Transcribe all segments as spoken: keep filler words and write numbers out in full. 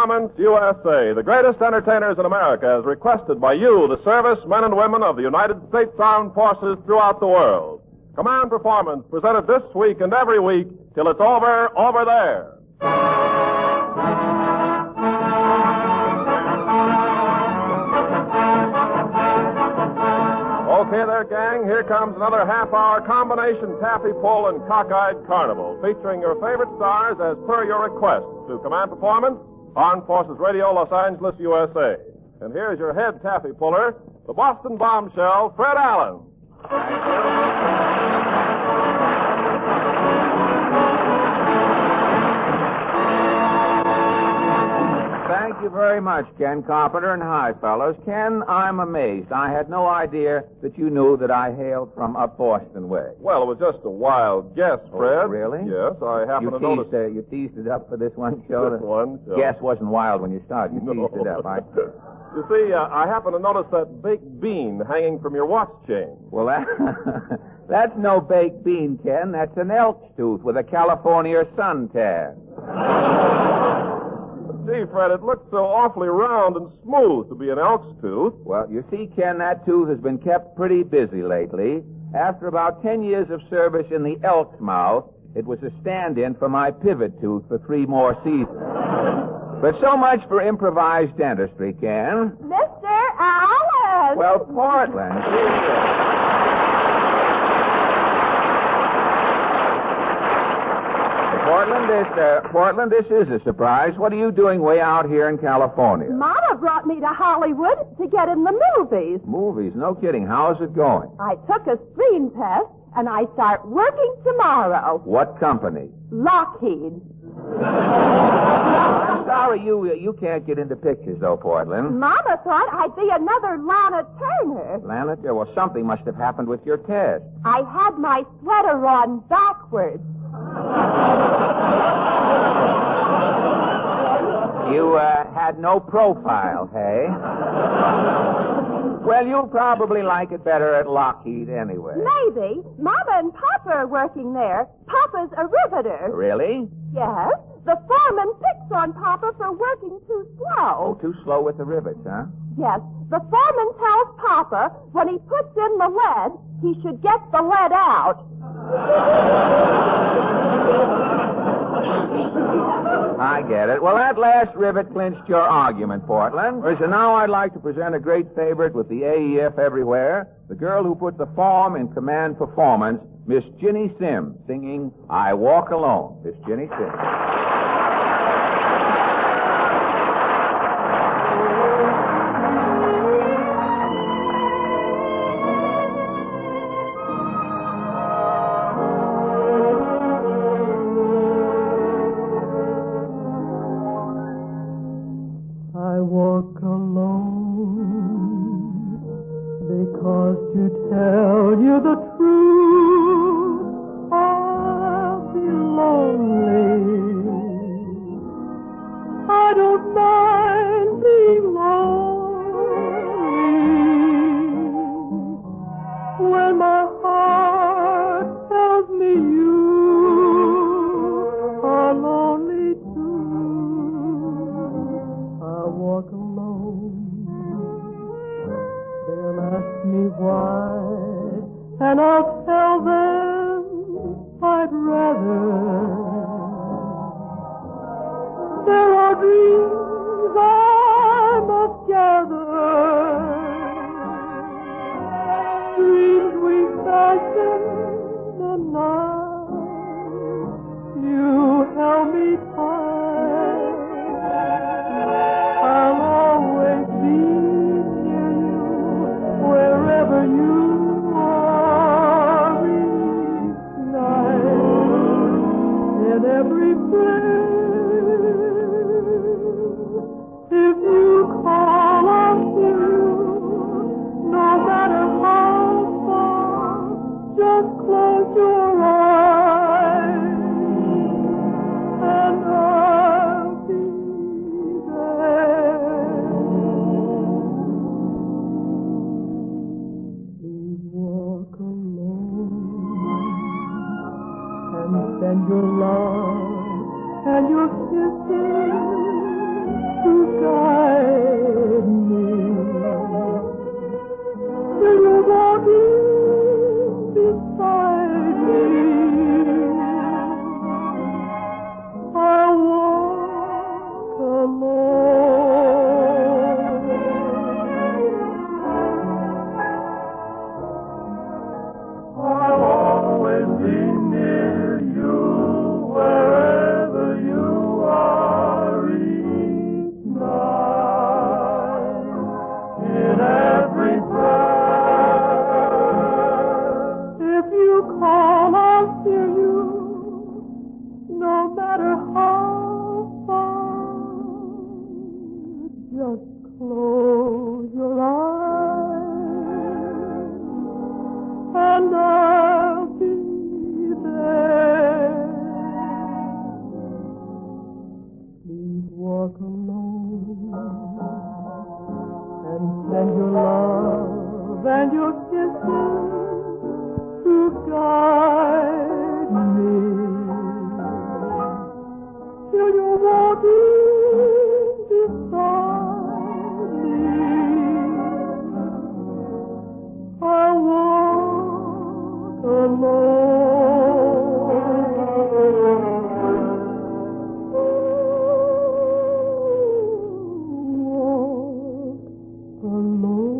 Performance U S A, the greatest entertainers in America, as requested by you, the servicemen and women of the United States Armed Forces throughout the world. Command Performance, presented this week and every week till it's over, over there. Okay there, gang, here comes another half-hour combination taffy pull and cockeyed carnival, featuring your favorite stars as per your request to Command Performance, Armed Forces Radio, Los Angeles, U S A. And here's your head taffy puller, the Boston bombshell, Fred Allen. Thank you very much, Ken Carpenter, and hi, fellows. Ken, I'm amazed. I had no idea that you knew that I hailed from up Boston way. Well, it was just a wild guess, Fred. Oh, really? Yes, I happen you to teased, notice... Uh, you teased it up for this one show? This one show. Guess wasn't wild when you started. You no. teased it up. I... You see, uh, I happen to notice that baked bean hanging from your watch chain. Well, that... that's no baked bean, Ken. That's an elk's tooth with a California suntan. Gee, Fred, it looks so awfully round and smooth to be an elk's tooth. Well, you see, Ken, that tooth has been kept pretty busy lately. After about ten years of service in the elk's mouth, it was a stand-in for my pivot tooth for three more seasons. But so much for improvised dentistry, Ken. Mister Allen! Well, Portland. Portland, this, uh, Portland, this is a surprise. What are you doing way out here in California? Mama brought me to Hollywood to get in the movies. Movies? No kidding. How's it going? I took a screen test, and I start working tomorrow. What company? Lockheed. I'm sorry you you can't get into pictures, though, Portland. Mama thought I'd be another Lana Turner. Lana Turner? Well, something must have happened with your test. I had my sweater on backwards. You uh, had no profile, hey? Well, you'll probably like it better at Lockheed anyway. Maybe. Mama and Papa are working there. Papa's a riveter. Really? Yes. The foreman picks on Papa for working too slow. Oh, too slow with the rivets, huh? Yes. The foreman tells Papa when he puts in the lead, he should get the lead out. I get it. Well, that last rivet clinched your argument, Portland. So now I'd like to present a great favorite with the A E F everywhere, the girl who put the form in Command Performance, Miss Ginny Simms, singing I Walk Alone. Miss Ginny Simms. and your love and your kisses to guide me. Will you walk in beside me? I walk alone. I'll always be near you wherever you are each night. In every breath, if you call, I'll hear you. No matter how far, just close your eyes, and I'll be there. Please walk alone, and send your love and your kisses to guide me. Till you walk in beside me, I walk alone. Walk alone.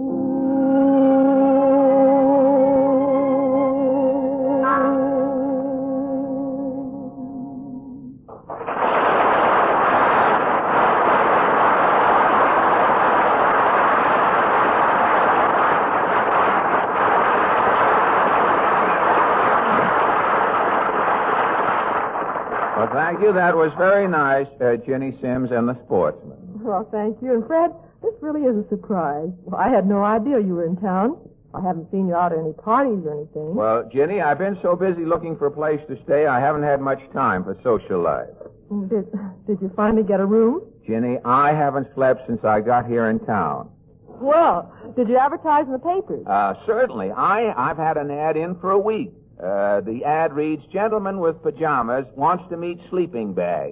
Well, thank you. That was very nice, uh, Ginny Sims and the Sportsman. Well, thank you. And Fred, this really is a surprise. Well, I had no idea you were in town. I haven't seen you out at any parties or anything. Well, Ginny, I've been so busy looking for a place to stay, I haven't had much time for social life. Did, did you finally get a room? Ginny, I haven't slept since I got here in town. Well, did you advertise in the papers? Uh, certainly. I, I've had an ad in for a week. Uh, the ad reads, gentleman with pajamas wants to meet sleeping bag.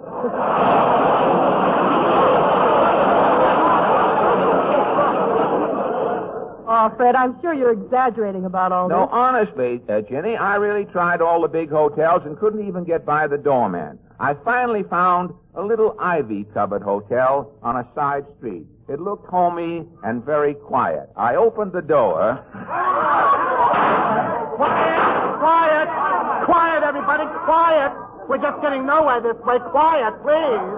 Oh, Fred, I'm sure you're exaggerating about all No, this. honestly, uh, Ginny, I really tried all the big hotels and couldn't even get by the doorman. I finally found a little ivy covered hotel on a side street. It looked homey and very quiet. I opened the door. Quiet! Quiet! Quiet, everybody! Quiet! We're just getting nowhere this way. Quiet, please!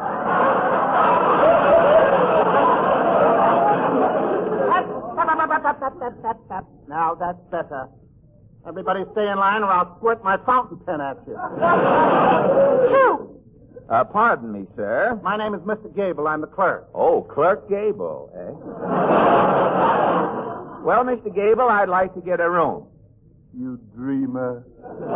Now that's better. Everybody stay in line or I'll squirt my fountain pen at you. Uh, pardon me, sir. My name is Mister Gable. I'm the clerk. Oh, Clerk Gable, eh? Well, Mister Gable, I'd like to get a room. You dreamer.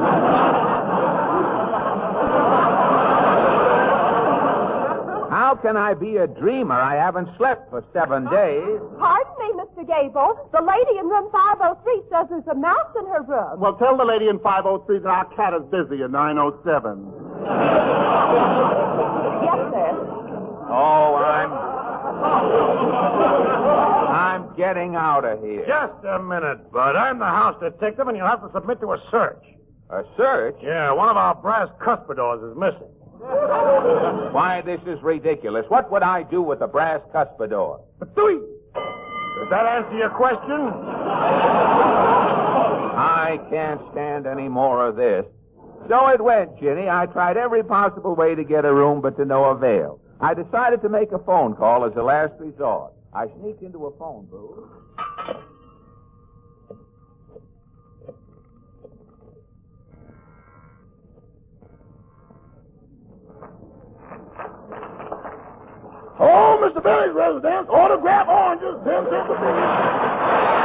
How can I be a dreamer? I haven't slept for seven days. Pardon me, Mister Gable. The lady in room five oh three says there's a mouse in her room. Well, tell the lady in five oh three that our cat is busy in nine oh seven. Yes, sir. Oh, I'm... I'm getting out of here. Just a minute, Bud. I'm the house detective, and you'll have to submit to a search. A search? Yeah, one of our brass cuspidors is missing. Why, this is ridiculous. What would I do with a brass cuspidor? Patooey! Does that answer your question? I can't stand any more of this. So it went, Ginny. I tried every possible way to get a room, but to no avail. I decided to make a phone call as a last resort. I sneaked into a phone booth. Oh, Mister Benny's residence. Autograph oranges. ten cents a piece.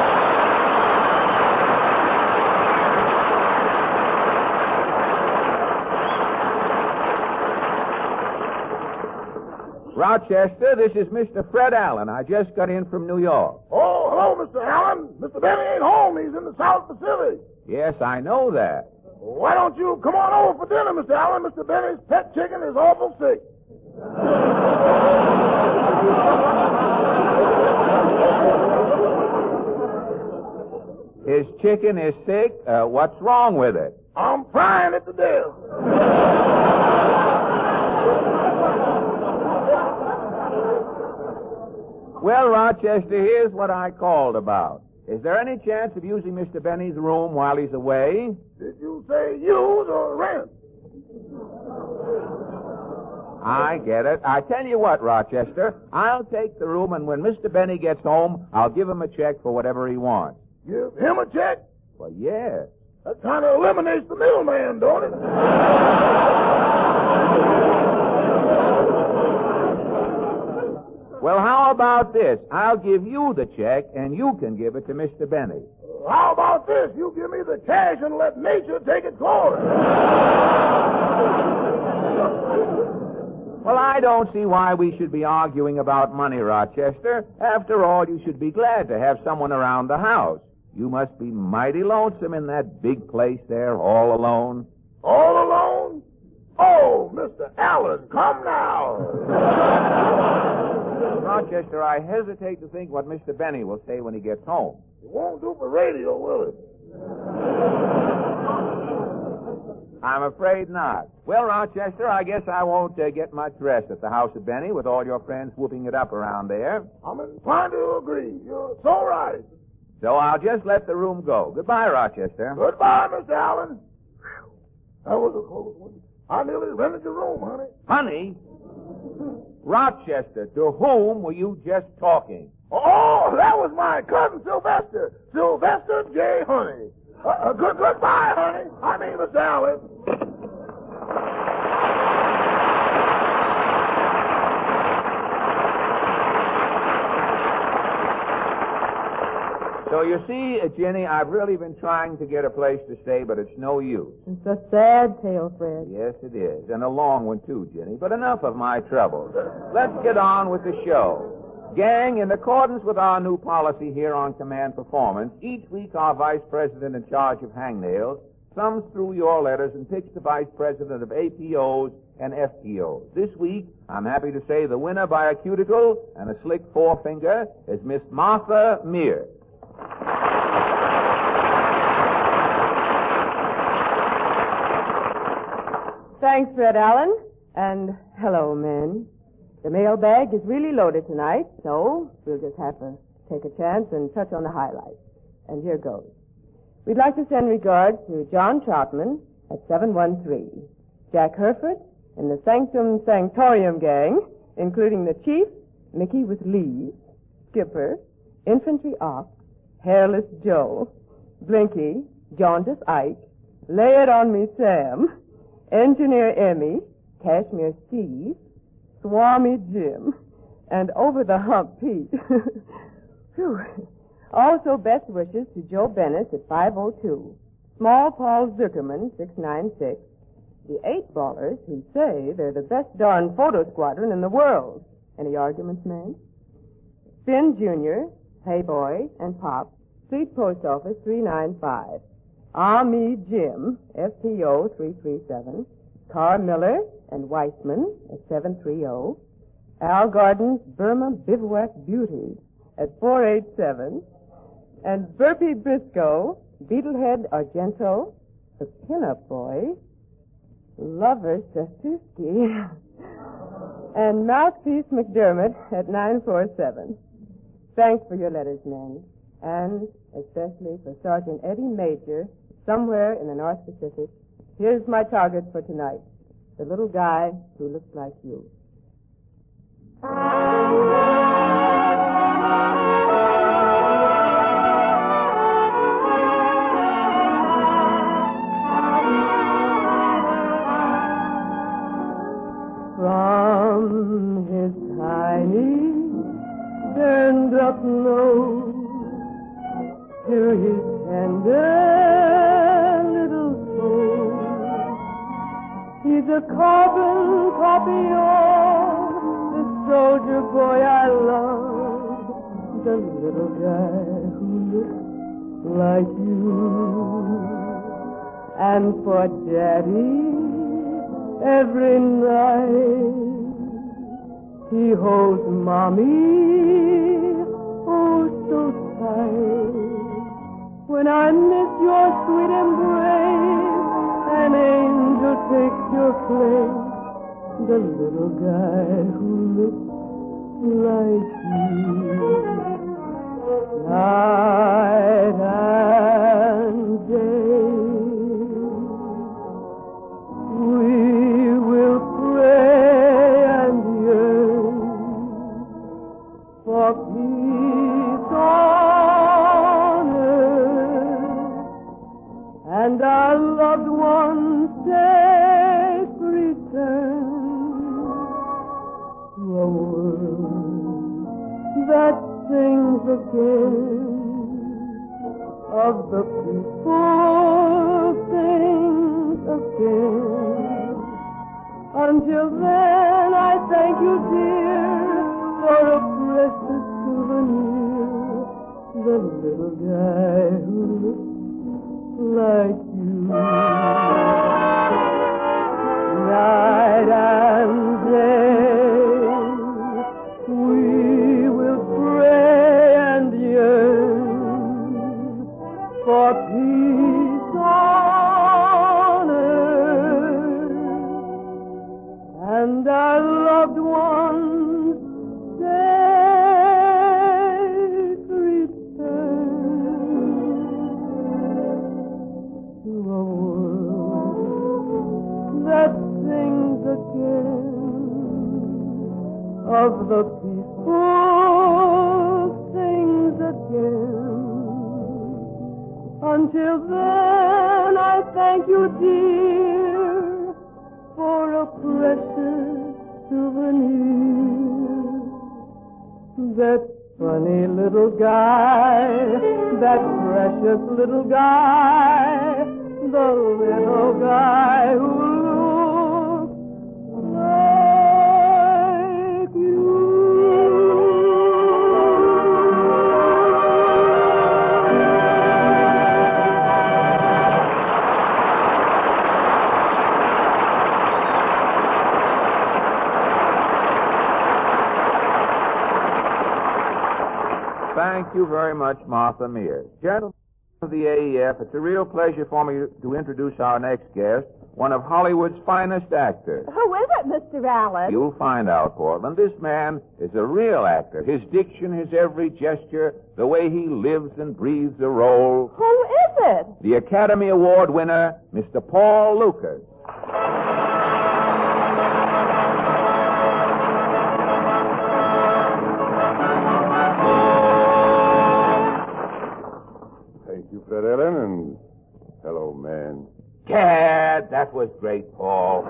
Rochester, this is Mister Fred Allen. I just got in from New York. Oh, hello, Mister Allen. Mister Benny ain't home. He's in the South Pacific. Yes, I know that. Why don't you come on over for dinner, Mister Allen? Mister Benny's pet chicken is awful sick. His chicken is sick. Uh, what's wrong with it? I'm frying it to death. Well, Rochester, here's what I called about. Is there any chance of using Mister Benny's room while he's away? Did you say use or rent? I get it. I tell you what, Rochester, I'll take the room, and when Mister Benny gets home, I'll give him a check for whatever he wants. Give him a check? Well, yes. That kind of eliminates the middleman, don't it? Well, how about this? I'll give you the check, and you can give it to Mister Benny. How about this? You give me the cash and let nature take its course. Well, I don't see why we should be arguing about money, Rochester. After all, you should be glad to have someone around the house. You must be mighty lonesome in that big place there, all alone. All alone? Oh, Mister Allen, come now. Rochester, I hesitate to think what Mister Benny will say when he gets home. It won't do for radio, will it? I'm afraid not. Well, Rochester, I guess I won't uh, get much rest at the house of Benny with all your friends whooping it up around there. I'm inclined to agree. You're so right. So I'll just let the room go. Goodbye, Rochester. Goodbye, Mister Allen. That was a close one. I nearly rented your room, honey. Honey? Rochester, to whom were you just talking? Oh, that was my cousin Sylvester. Sylvester J. Honey. Uh, uh, good, goodbye, honey. I mean, Mister Allen. So you see, uh, Jenny, I've really been trying to get a place to stay, but it's no use. It's a sad tale, Fred. Yes, it is. And a long one, too, Jenny. But enough of my troubles. Let's get on with the show. Gang, in accordance with our new policy here on Command Performance, each week our vice president in charge of hangnails thumbs through your letters and picks the vice president of A P Os and F P Os. This week, I'm happy to say the winner by a cuticle and a slick forefinger is Miss Martha Mears. Thanks, Fred Allen. And hello, men. The mailbag is really loaded tonight, so we'll just have to take a chance and touch on the highlights. And here goes. We'd like to send regards to John Troutman at seven one three, Jack Herford, and the Sanctum Sanctorium gang, including the Chief, Mickey with leaves, Skipper, Infantry Ox, Hairless Joe, Blinky, Jaundice Ike, Lay It On Me Sam, Engineer Emmy, Cashmere Steve, Swami Jim, and Over the Hump Pete. Phew. Also, best wishes to Joe Bennett at five oh two, Small Paul Zuckerman, six nine six, the Eight Ballers who say they're the best darn photo squadron in the world. Any arguments, man? Finn Junior, Playboy, and Pop, Street Post Office three nine five, Ah Me Jim, F P O three three seven, Carr Miller and Weissman at seven three zero, Al Garden's Burma Bivouac Beauties at four eight seven, and Burpee Briscoe, Beetlehead Argento, the Pinup Boy, Lover Sastuski, and Mouthpiece McDermott at nine four seven. Thanks for your letters, men, and especially for Sergeant Eddie Major, somewhere in the North Pacific. Here's my target for tonight, the little guy who looks like you. From his tiny, turned up nose to his tender little soul, he's a carbon copy of the soldier boy I love, the little guy who looks like you. And for Daddy, every night he holds Mommy, oh so tight. When I place the little guy who looks like you. Night and day, we will pray and yearn for peace on earth, and our loved ones safe return to a world that sings again of the peaceful things again. Until then, I thank you, dear, for a precious souvenir, the little guy who looks like you. Night and day, we will pray and yearn for peace on earth, and our loved ones safe return to a world that sings again of the peaceful things again. Until then, I thank you, dear, for a precious souvenir. That funny little guy, that precious little guy, the little guy who looks like you. Thank you very much, Martha Mears. Gentlemen of the A E F, it's a real pleasure for me to introduce our next guest, one of Hollywood's finest actors. Who is it, Mister Allen? You'll find out, Portland. This man is a real actor. His diction, his every gesture, the way he lives and breathes a role. Who is it? The Academy Award winner, Mister Paul Lukas. Thank you, Fred Allen, and hello, man. Gad, that was great, Paul.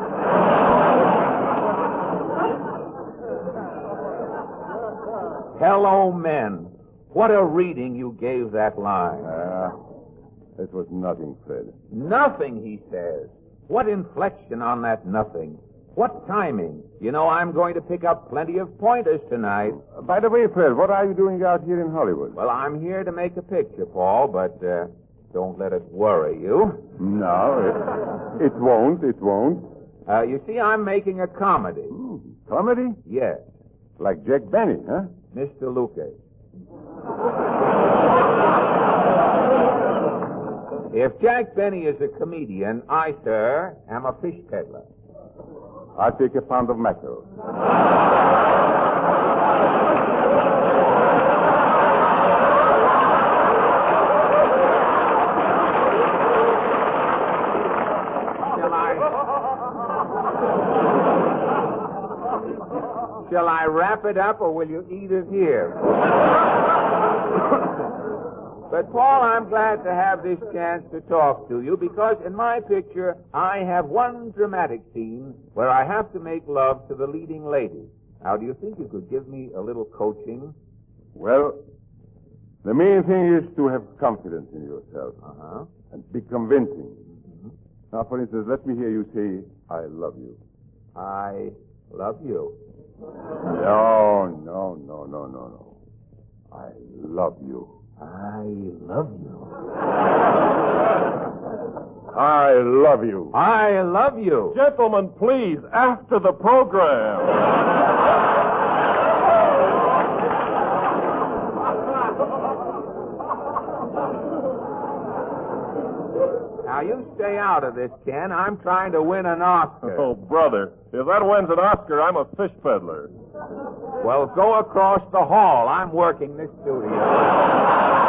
Hello, men. What a reading you gave that line. Ah, it was nothing, Fred. Nothing, he says. What inflection on that nothing. What timing. You know, I'm going to pick up plenty of pointers tonight. Uh, by the way, Fred, what are you doing out here in Hollywood? Well, I'm here to make a picture, Paul, but uh, don't let it worry you. No, it, it won't, it won't. Uh, you see, I'm making a comedy. Ooh, comedy? Yes. Like Jack Benny, huh? Mister Lucas. If Jack Benny is a comedian, I, sir, am a fish peddler. I'll take a pound of mackerel. Shall I... Shall I wrap it up, or will you eat it here? But, Paul, I'm glad to have this chance to talk to you because in my picture, I have one dramatic scene where I have to make love to the leading lady. Now, do you think you could give me a little coaching? Well, the main thing is to have confidence in yourself. Uh-huh. And be convincing. Mm-hmm. Now, for instance, let me hear you say, I love you. I love you. No, no, no, no, no, no. I love you. I love you. I love you. I love you. Gentlemen, please, after the program. Now, you stay out of this, Ken. I'm trying to win an Oscar. Oh, brother, if that wins an Oscar, I'm a fish peddler. Well, go across the hall. I'm working this studio.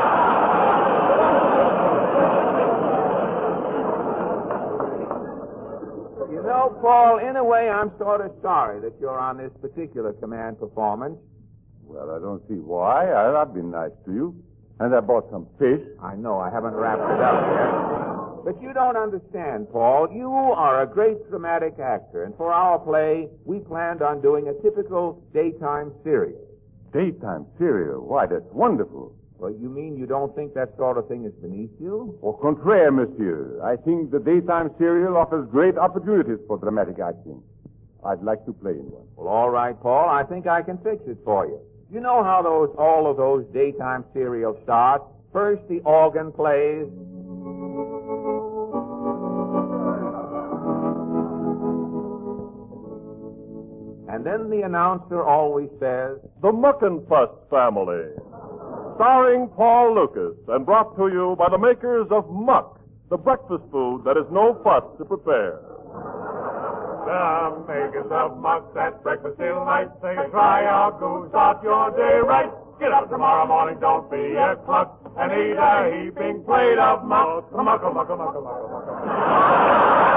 You know, Paul, in a way, I'm sort of sorry that you're on this particular command performance. Well, I don't see why. I, I've been nice to you. And I bought some fish. I know, I haven't wrapped it up yet. But you don't understand, Paul. You are a great dramatic actor, and for our play, we planned on doing a typical daytime serial. Daytime serial? Why, that's wonderful. Well, you mean you don't think that sort of thing is beneath you? Au contraire, monsieur. I think the daytime serial offers great opportunities for dramatic acting. I'd like to play in one. Well, all right, Paul. I think I can fix it for you. You know how those all of those daytime serials start? First, the organ plays. And then the announcer always says, The Muck and Fuss Family. Starring Paul Lucas and brought to you by the makers of Muck, the breakfast food that is no fuss to prepare. The makers of Muck, that breakfast delight, say try our goose, start your day right. Get up tomorrow morning, don't be a cluck, and eat a heaping plate of muck. Muck, muck, muck, muck, muck, muck.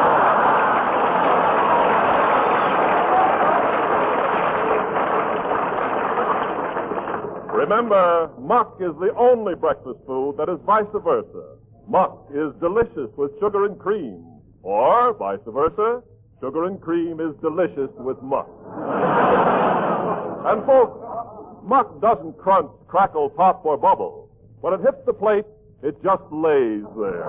Remember, Muck is the only breakfast food that is vice versa. Muck is delicious with sugar and cream. Or, vice versa, sugar and cream is delicious with Muck. And folks, Muck doesn't crunch, crackle, pop, or bubble. When it hits the plate, it just lays there.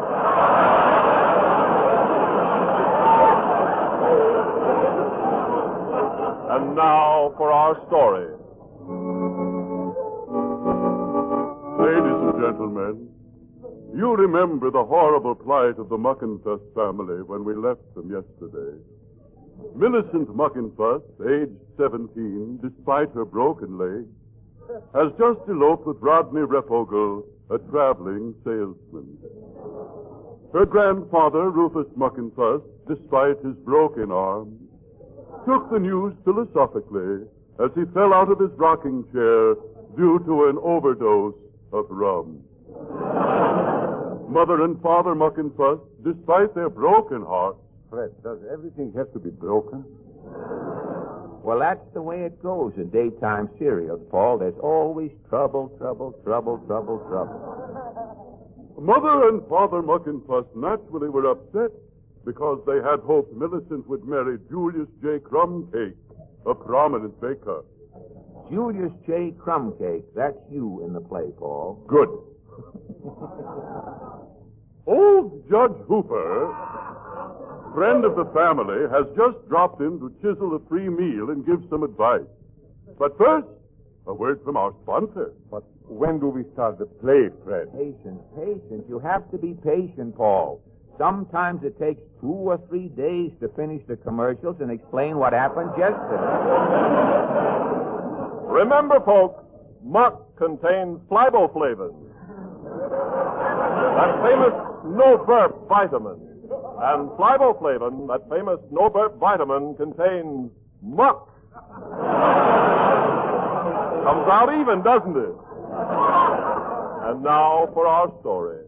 And now for our story. Ladies and gentlemen, you remember the horrible plight of the Muckenfuss family when we left them yesterday. Millicent Muckenfuss, aged seventeen, despite her broken leg, has just eloped with Rodney Repogle, a traveling salesman. Her grandfather, Rufus Muckenfuss, despite his broken arm, took the news philosophically as he fell out of his rocking chair due to an overdose of rum. Mother and Father Muckenfuss, despite their broken hearts. Fred, does everything have to be broken? Well, that's the way it goes in daytime serials, Paul. There's always trouble, trouble, trouble, trouble, trouble. Mother and Father Muckenfuss naturally were upset because they had hoped Millicent would marry Julius J. Crumcake, a prominent baker. Julius J. Crumcake, that's you in the play, Paul. Good. Old Judge Hooper, friend of the family, has just dropped in to chisel a free meal and give some advice. But first, a word from our sponsor. But when do we start the play, Fred? Patience, patience. You have to be patient, Paul. Sometimes it takes two or three days to finish the commercials and explain what happened yesterday. Remember, folks, Muck contains fliboflavin, that famous no-burp vitamin. And fliboflavin, that famous no-burp vitamin, contains muck. Comes out even, doesn't it? And now for our story.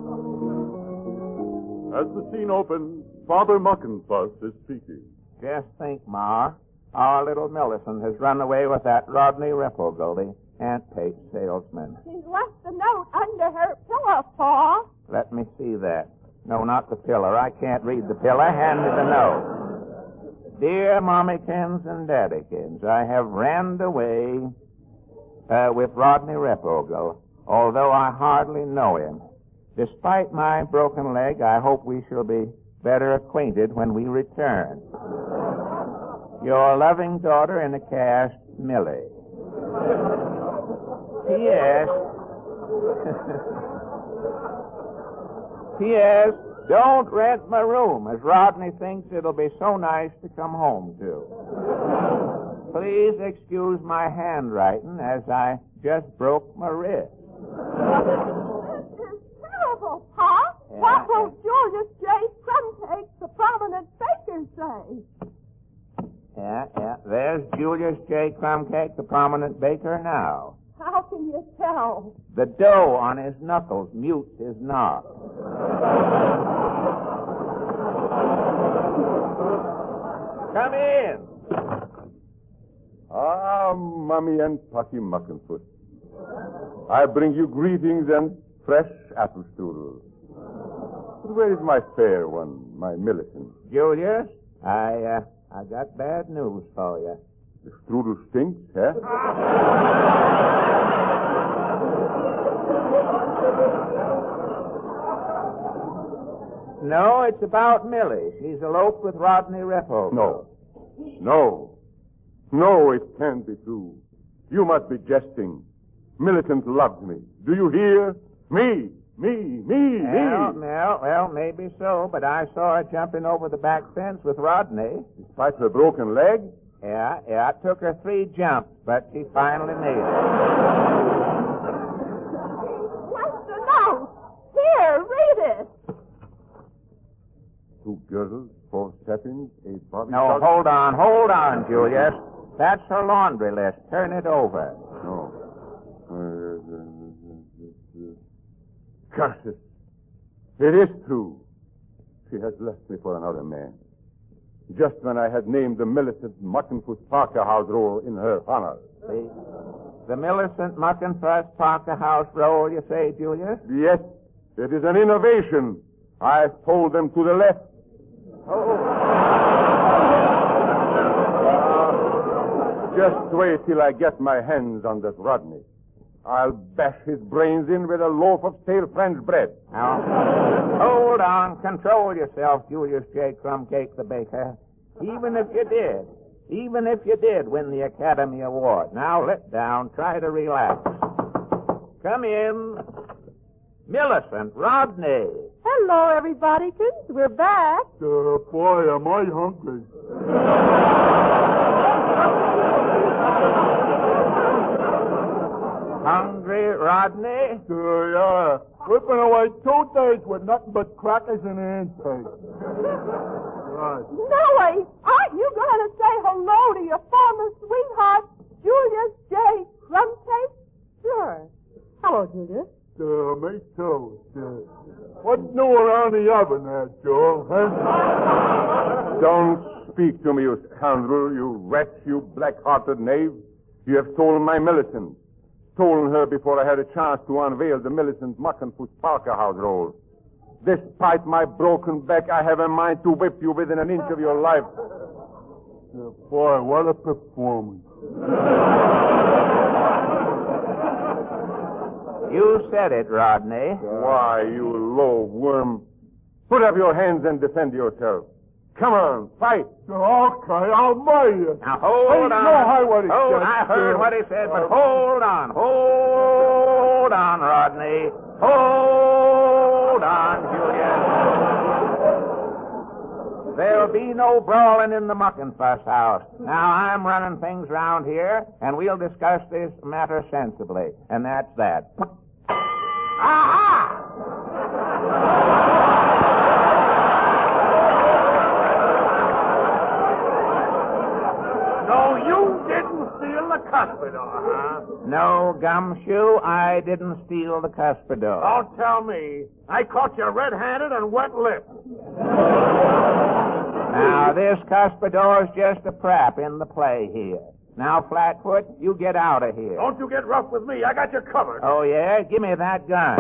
As the scene opens, Father Muckenfuss is speaking. Just think, Ma. Our little Millicent has run away with that Rodney Repogle, the Aunt Pate salesman. She left a note under her pillow, Pa. Let me see that. No, not the pillar. I can't read the pillar. Hand me the note. Dear Mommykins and Daddykins, I have ran away uh, with Rodney Repogle, although I hardly know him. Despite my broken leg, I hope we shall be better acquainted when we return. Your loving daughter in a cast, Millie. P S P S Don't rent my room, as Rodney thinks it'll be so nice to come home to. Please excuse my handwriting, as I just broke my wrist. This is terrible, Pa. Yeah, What will Julius J. Julius J. Crumcake, the prominent baker, now. How can you tell? The dough on his knuckles mutes his knock. Come in. Ah, Mummy and Pucky Muckenfoot. I bring you greetings and fresh apple strudel. But where is my fair one, my Millicent? Julius, I, uh, I got bad news for you. The strudel stinks, eh? No, it's about Millie. She's eloped with Rodney Ripple. No. No. No, it can't be true. You must be jesting. Millicent loves me. Do you hear? Me. Me. Me. Well, me. well, well, maybe so, but I saw her jumping over the back fence with Rodney. Despite her broken leg? Yeah, yeah, it took her three jumps, but she finally made it. What's the note? Here, read it. Two girdles, four steppings, eight body No, shots. hold on, hold on, Julius. That's her laundry list. Turn it over. No. Curse it. It is true. She has left me for another man. Just when I had named the Millicent Muckenfuss Parker House roll in her honor. The, the Millicent Muckenfuss Parker House roll, you say, Julius? Yes, it is an innovation. I fold them to the left. Oh. Uh, just wait till I get my hands on that Rodney. I'll bash his brains in with a loaf of stale French bread. Now, hold on. Control yourself, Julius J. Crumcake, the baker. Even if you did, even if you did win the Academy Award. Now, let down. Try to relax. Come in. Millicent Rodney. Hello, everybody. We're back. Uh, boy, am I hungry. Hungry, Rodney? Uh, yeah. We've been away two days with nothing but crackers and handshakes. Right. Millie, aren't you going to say hello to your former sweetheart, Julius J. Crumcake? Sure. Hello, Julius. Uh, me too. Uh, what's new around the oven there, Joel? Huh? Don't speak to me, you scoundrel, you wretch, you black-hearted knave. You have stolen my Millicent. Stolen her before I had a chance to unveil the Millicent Muckenfuss Parker House roll. Despite my broken back, I have a mind to whip you within an inch of your life. Uh, boy, what a performance. You said it, Rodney. Why, you low worm. Put up your hands and defend yourself. Come on, fight. Okay, I'll buy you. Now, hold Hey, on. no, I what he hold, said, I heard sir. what he said, but hold on. Hold on, Rodney. Hold on, Julius. There'll be no brawling in the Muckenfuss house. Now, I'm running things round here, and we'll discuss this matter sensibly. And that's that. Aha! No, you didn't steal the cuspidor, huh? No, Gumshoe, I didn't steal the cuspidor. Don't tell me. I caught you red-handed and wet-lipped. Now, this cuspidor's just a prop in the play here. Now, Flatfoot, you get out of here. Don't you get rough with me. I got you covered. Oh, yeah? Give me that gun.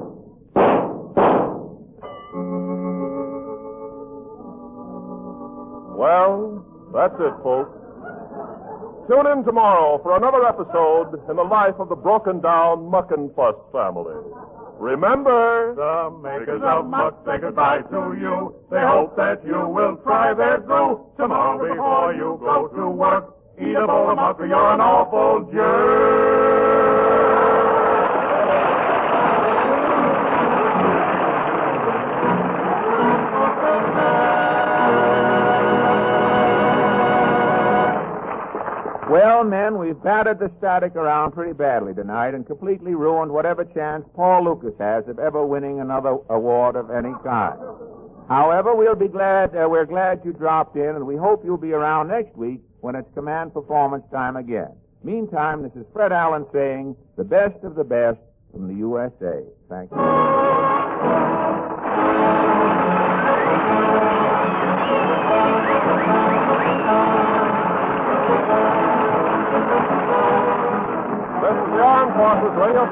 Well, that's it, folks. Tune in tomorrow for another episode in the life of the broken-down Muckenfuss family. Remember, The makers of Muck say goodbye to you. They hope that you will try their brew. Tomorrow before you go to work, eat a bowl of muck or you're an awful jerk. Well, men, we've battered the static around pretty badly tonight and completely ruined whatever chance Paul Lucas has of ever winning another award of any kind. However, we'll be glad, uh, we're glad you dropped in, and we hope you'll be around next week when it's command performance time again. Meantime, this is Fred Allen saying the best of the best from the U S A. Thank you. This is the Armed Forces Radio